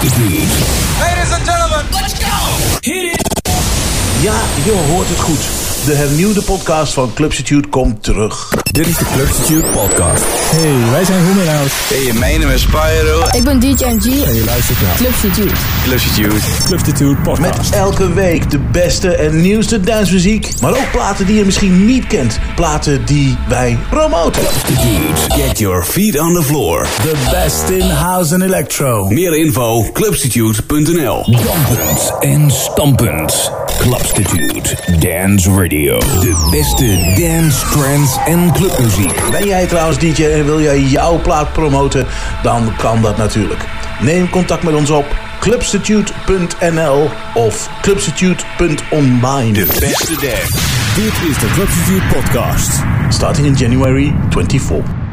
Clubstitute. Ladies and gentlemen, let's go! Hit it! Ja, je hoort het goed. De hernieuwde podcast van Clubstitute komt terug. Dit is de Clubstitute podcast. Hey, wij zijn Hoemenaus. Hey, mijn naam is Spyro. Ik ben DJ NG. En je luistert naar Clubstitute. Clubstitute podcast. Met elke week de beste en nieuwste dancemuziek. Maar ook platen die je misschien niet kent. Platen die wij promoten. Clubstitute. Get your feet on the floor. The best in house and electro. Meer info clubstitute.nl. Dampend en stampend. Clubstitute Dance Radio. De beste dance, trance en clubmuziek. Ben jij trouwens DJ en wil jij jouw plaat promoten? Dan kan dat natuurlijk. Neem contact met ons op clubstitute.nl of clubstitute.online. De beste dance. Dit is de Clubstitute podcast. Starting in January 24.